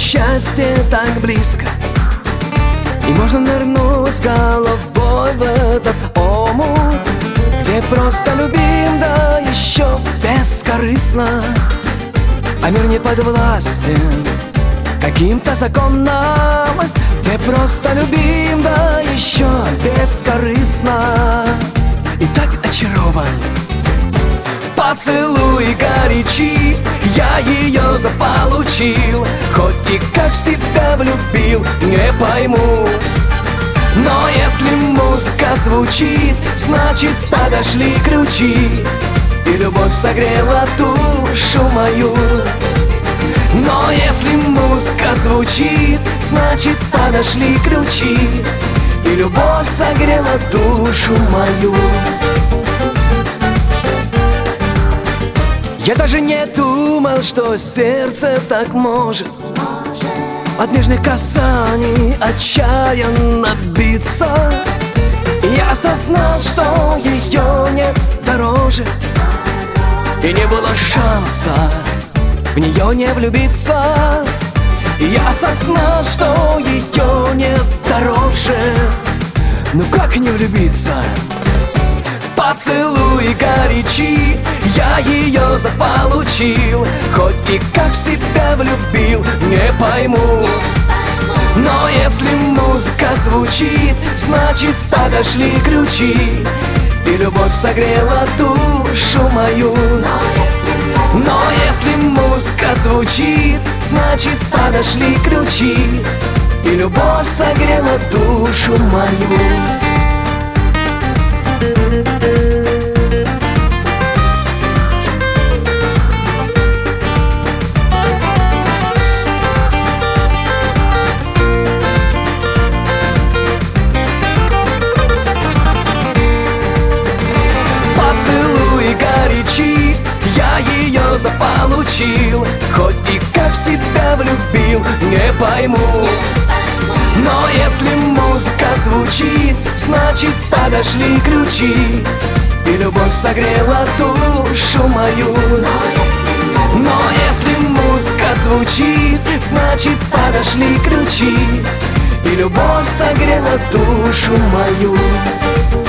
счастье так близко, и можно нырнуть с головой в этот омут, где просто любим, да еще бескорыстно, а мир не подвластен каким-то законам, где просто любим, да еще бескорыстно, и так очарован. Поцелуй горячи, я ее заполучил, хоть и как себя влюбил, не пойму. Но если музыка звучит, значит подошли ключи, и любовь согрела душу мою. Но если музыка звучит, значит подошли ключи, и любовь согрела душу мою. Я даже не думал, что сердце так может от нежных касаний отчаянно биться. Я осознал, что ее нет дороже, и не было шанса в нее не влюбиться. Я осознал, что ее нет дороже, ну как не влюбиться? Поцелуй горячи, я ее заполучил, хоть и как себя влюбил, не пойму. Но если музыка звучит, значит подошли ключи, и любовь согрела душу мою. Но если музыка звучит, значит подошли ключи, и любовь согрела душу мою. Поцелуй горячи, я ее заполучил, хоть и как себя влюбил, не пойму. Но если музыка звучит, значит подошли ключи, и любовь согрела душу мою. Но если музыка звучит, значит подошли ключи, и любовь согрела душу мою.